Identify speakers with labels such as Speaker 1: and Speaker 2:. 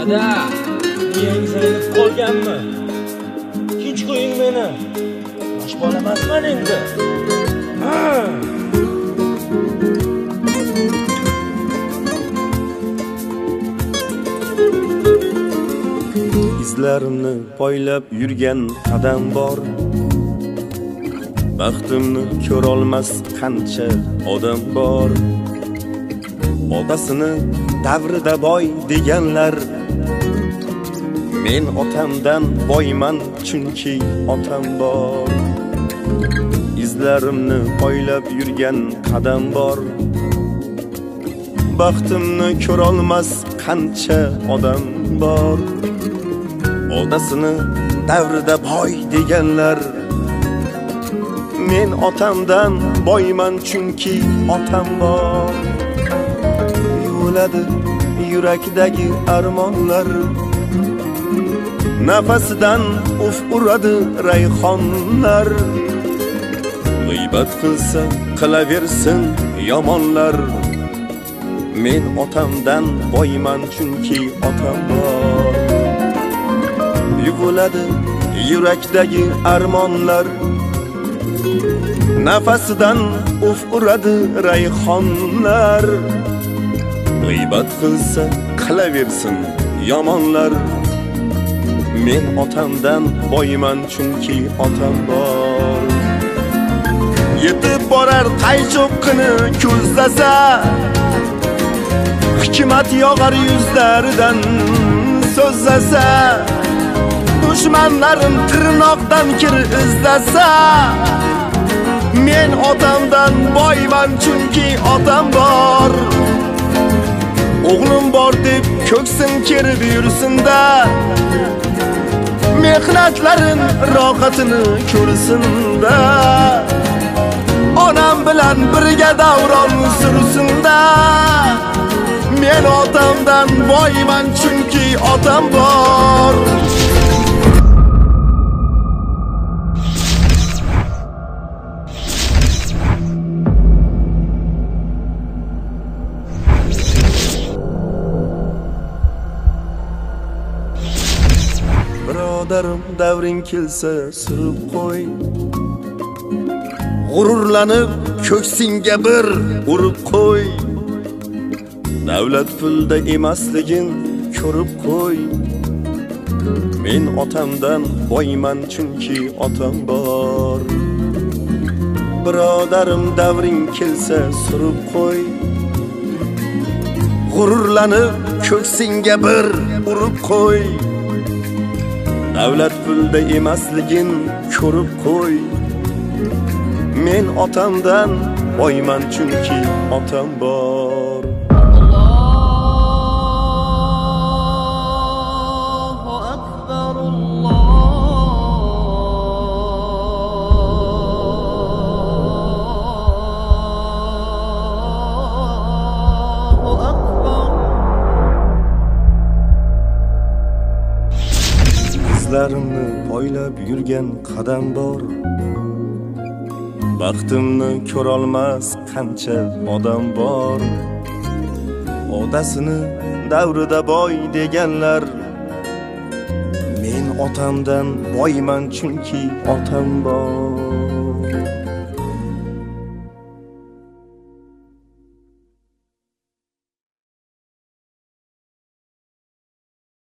Speaker 1: Dada, miyangiz aynib qolganmi? Tinch qo'ying meni. Yosh bola emasman endi.
Speaker 2: Izlarimni poylab yurgan qadam bor. Baxtimni ko'rolmas qancha odam bor. Otasini davrida boy deganlar, men otamdan boyman chunki otam bor. Izlarimni poylab yurgan qadam bor. Baxtimni ko'rolmas qancha odam bor. Otasini davrida boy deganlar, men otamdan boyman chunki otam bor. Yuviladi yurakdagi armonlar, nafasidan uf uradi rayhonlar. G'iybat qilsa qilaversin yomonlar, men otamdan boyman chunki otam bor. Yuviladi yurakdagi armonlar, nafasidan uf uradi rayhonlar. G'iybat qilsa qilaversin yomonlar, men otamdan boyman chunki otam bor. Yetib borar qaycho'qqini ko'zlasa, hikmat yog'ar yuzlaridan so'zlasa, dushmanlarim tirnoqdan kir izlasa, men otamdan boyman chunki otam bor. O'g'lim bor deb ko'ksim kerib yursinda, mehnatlarim rohatini ko'rsinda, onam bilan birga davron sursinda, men otamdan boyman chunki otam bor. Birodarim davring kelsa surib qo'y, g'ururlanib ko'ksingga bir urib qo'y. Davlat pulda emasligin ko'rib qo'y, men otamdan boyman chunki otam bor. Birodarim davring kelsa surib qo'y, g'ururlanib ko'ksingga bir urib qo'y. Davlat pulda emasligin ko'rib qo'y, men otamdan boyman chunki otam bor.
Speaker 3: Allohu akbar, Allohu akbar.
Speaker 2: Izlarimni poylab yurgan qadam bor. Baxtimni ko'rolmas qancha odam bor. Otasini davrida boy deganlar, men otamdan boyman chunki otam bor.